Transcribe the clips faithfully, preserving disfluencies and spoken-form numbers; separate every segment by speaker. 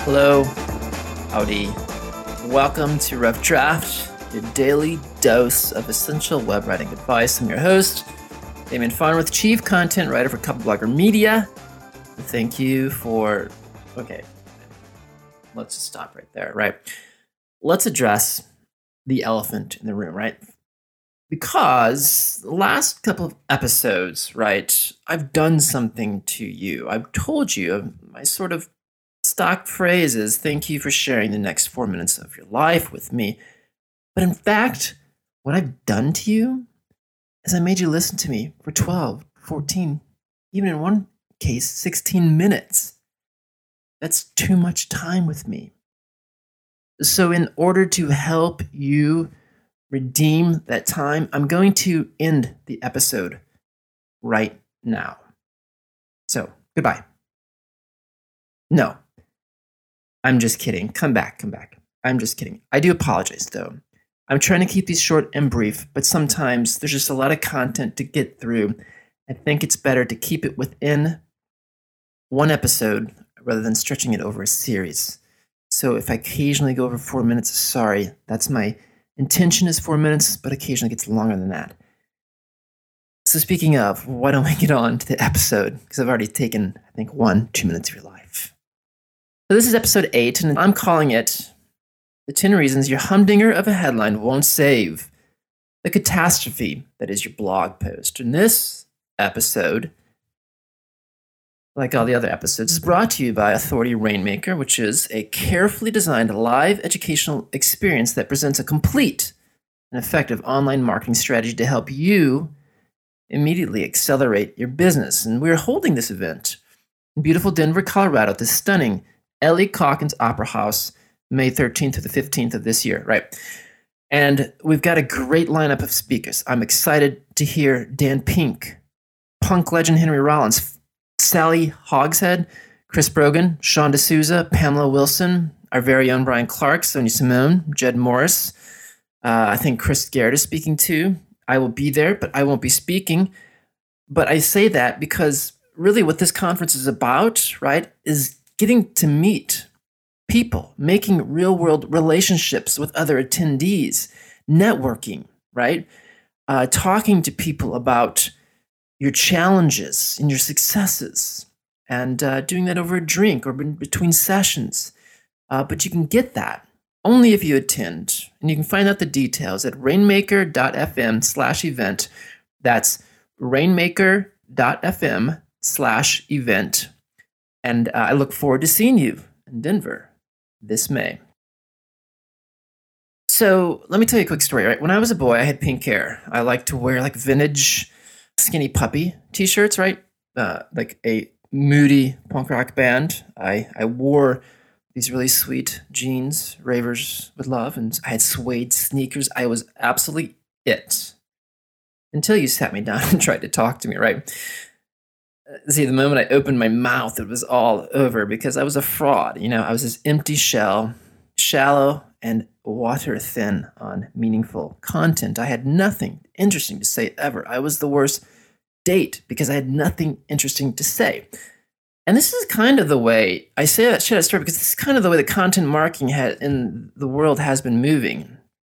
Speaker 1: Hello, howdy. Welcome to Rough Draft, your daily dose of essential web writing advice. I'm your host, Damien Farnworth, Chief Content Writer for Couple Blogger Media. Thank you for... Okay, let's just stop right there, right? Let's address the elephant in the room, right? Because the last couple of episodes, right, I've done something to you. I've told you my sort of stock phrase is, thank you for sharing the next four minutes of your life with me. But in fact, what I've done to you is I made you listen to me for twelve, fourteen, even in one case, sixteen minutes. That's too much time with me. So in order to help you redeem that time, I'm going to end the episode right now. So, goodbye. No. I'm just kidding. Come back, come back. I'm just kidding. I do apologize, though. I'm trying to keep these short and brief, but sometimes there's just a lot of content to get through. I think it's better to keep it within one episode rather than stretching it over a series. So if I occasionally go over four minutes, sorry. That's my intention is four minutes, but occasionally it gets longer than that. So speaking of, why don't we get on to the episode? Because I've already taken, I think, one, two minutes of your life. So this is episode eight, and I'm calling it The ten Reasons Your Humdinger of a Headline Won't Save the Catastrophe That Is Your Blog Post. And this episode, like all the other episodes, is brought to you by Authority Rainmaker, which is a carefully designed live educational experience that presents a complete and effective online marketing strategy to help you immediately accelerate your business. And we're holding this event in beautiful Denver, Colorado, at the stunning Ellie Calkins Opera House, May thirteenth to the fifteenth of this year, right? And we've got a great lineup of speakers. I'm excited to hear Dan Pink, punk legend Henry Rollins, Sally Hogshead, Chris Brogan, Sean D'Souza, Pamela Wilson, our very own Brian Clark, Sonia Simone, Jed Morris. Uh, I think Chris Garrett is speaking too. I will be there, but I won't be speaking. But I say that because really what this conference is about, right, is getting to meet people, making real-world relationships with other attendees, networking, right? Uh, talking to people about your challenges and your successes, and uh, doing that over a drink or in between sessions. Uh, but you can get that only if you attend, and you can find out the details at rainmaker.fm slash event. That's rainmaker.fm slash event. And uh, I look forward to seeing you in Denver this May. So let me tell you a quick story, right? When I was a boy, I had pink hair. I liked to wear like vintage Skinny Puppy t-shirts, right? Uh, like a moody punk rock band. I, I wore these really sweet jeans, Ravers with Love, and I had suede sneakers. I was absolutely it. Until you sat me down and tried to talk to me, right? See, the moment I opened my mouth, it was all over because I was a fraud. You know, I was this empty shell, shallow and water thin on meaningful content. I had nothing interesting to say ever. I was the worst date because I had nothing interesting to say. And this is kind of the way, I say that share that story because this is kind of the way the content marketing ha- in the world has been moving.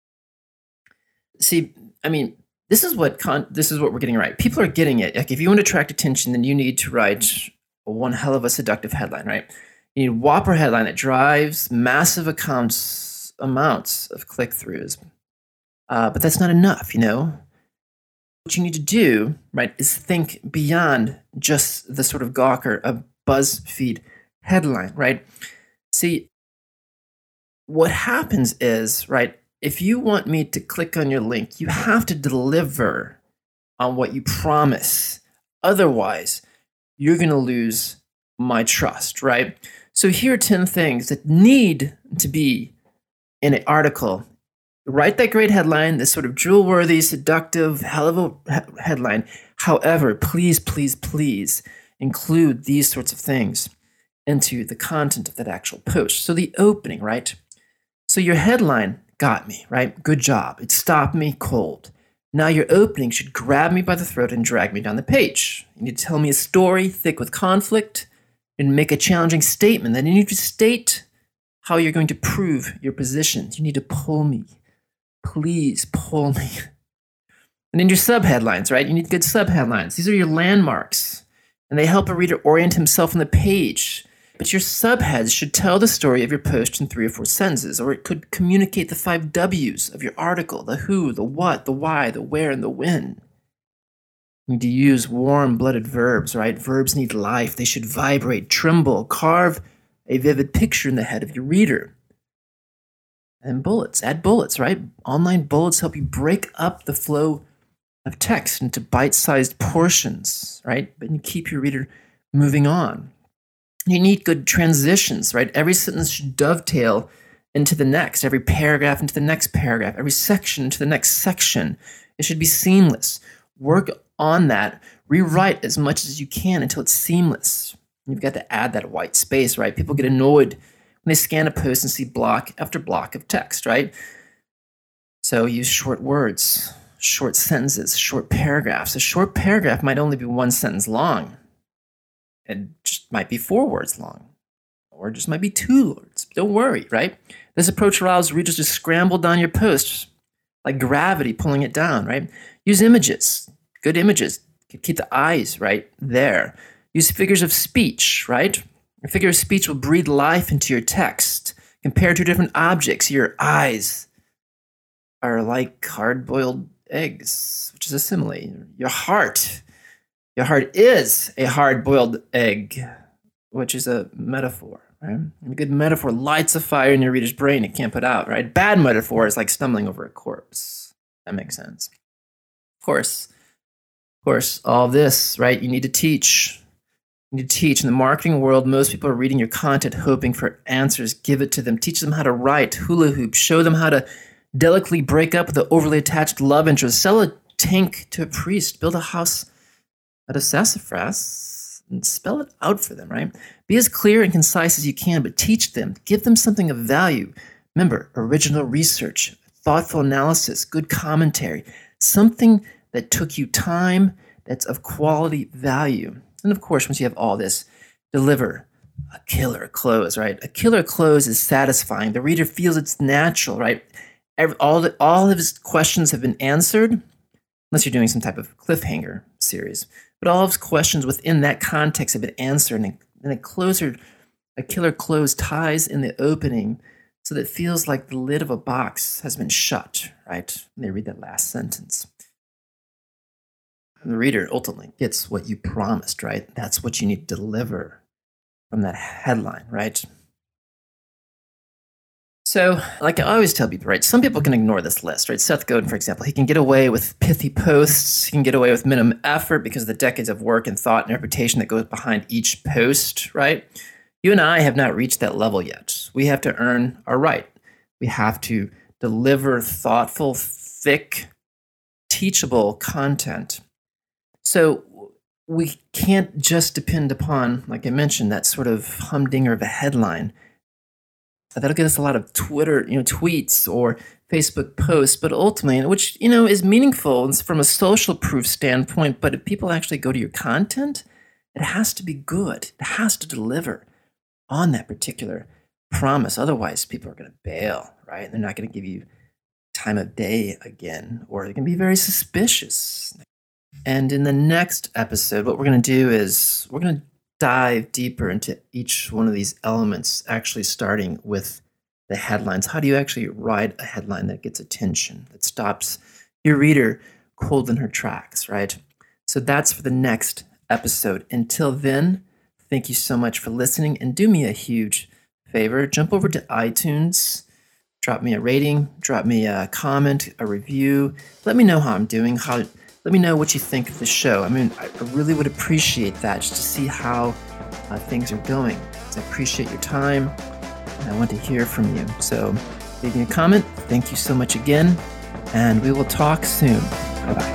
Speaker 1: See, I mean, This is what con- this is what we're getting right. People are getting it. Like if you want to attract attention, then you need to write one hell of a seductive headline, right? You need a whopper headline that drives massive accounts amounts of click-throughs. Uh, but that's not enough, you know? What you need to do, right, is think beyond just the sort of gawker of BuzzFeed headline, right? See, what happens is, right, if you want me to click on your link, you have to deliver on what you promise. Otherwise, you're going to lose my trust, right? So here are ten things that need to be in an article. Write that great headline, this sort of drool-worthy, seductive, hell of a he- headline. However, please, please, please include these sorts of things into the content of that actual post. So the opening, right? So your headline got me, right? Good job. It stopped me cold. Now your opening should grab me by the throat and drag me down the page. You need to tell me a story thick with conflict and make a challenging statement. Then you need to state how you're going to prove your position. You need to pull me. Please pull me. And then your subheadlines, right? You need good subheadlines. These are your landmarks, and they help a reader orient himself on the page. But your subheads should tell the story of your post in three or four sentences, or it could communicate the five W's of your article: the who, the what, the why, the where, and the when. You need to use warm-blooded verbs, right? Verbs need life. They should vibrate, tremble, carve a vivid picture in the head of your reader. And bullets, add bullets, right? Online bullets help you break up the flow of text into bite-sized portions, right? But you keep your reader moving on. You need good transitions, right? Every sentence should dovetail into the next, every paragraph into the next paragraph, every section into the next section. It should be seamless. Work on that. Rewrite as much as you can until it's seamless. You've got to add that white space, right? People get annoyed when they scan a post and see block after block of text, right? So use short words, short sentences, short paragraphs. A short paragraph might only be one sentence long. It just might be four words long, or it just might be two words. Don't worry, right? This approach allows readers to scramble down your post like gravity pulling it down, right? Use images, good images. Keep the eyes right there. Use figures of speech, right? A figure of speech will breathe life into your text. Compare two different objects. Your eyes are like hard-boiled eggs, which is a simile. Your heart, your heart is a hard-boiled egg, which is a metaphor, right? A good metaphor lights a fire in your reader's brain it can't put out, right? Bad metaphor is like stumbling over a corpse. That makes sense. Of course, of course, all this, right? You need to teach. You need to teach. In the marketing world, most people are reading your content hoping for answers. Give it to them. Teach them how to write, hula hoop. Show them how to delicately break up the overly attached love interest. Sell a tank to a priest. Build a house out of sassafras and spell it out for them, right? Be as clear and concise as you can, but teach them. Give them something of value. Remember, original research, thoughtful analysis, good commentary, something that took you time, that's of quality value. And of course, once you have all this, deliver a killer close, right? A killer close is satisfying. The reader feels it's natural, right? Every, all, the, all of his questions have been answered, unless you're doing some type of cliffhanger series. But all of his questions within that context have been answered, and a, and a closer, a killer close ties in the opening so that it feels like the lid of a box has been shut, right? When they read that last sentence. And the reader ultimately gets what you promised, right? That's what you need to deliver from that headline, right? So, like I always tell people, right? Some people can ignore this list, right? Seth Godin, for example, he can get away with pithy posts. He can get away with minimum effort because of the decades of work and thought and reputation that goes behind each post, right? You and I have not reached that level yet. We have to earn our right. We have to deliver thoughtful, thick, teachable content. So we can't just depend upon, like I mentioned, that sort of humdinger of a headline. That'll get us a lot of Twitter, you know, tweets or Facebook posts, but ultimately, which, you know, is meaningful from a social proof standpoint, but if people actually go to your content, it has to be good. It has to deliver on that particular promise. Otherwise, people are going to bail, right? They're not going to give you time of day again, or they're going to be very suspicious. And in the next episode, what we're going to do is we're going to dive deeper into each one of these elements, actually starting with the headlines. How do you actually write a headline that gets attention, that stops your reader cold in her tracks, right? So that's for the next episode. Until then, thank you so much for listening, and do me a huge favor. Jump over to iTunes, drop me a rating, drop me a comment, a review. Let me know how I'm doing, how Let me know what you think of the show. I mean, I really would appreciate that, just to see how uh, things are going. I appreciate your time, and I want to hear from you. So leave me a comment. Thank you so much again, and we will talk soon. Bye-bye.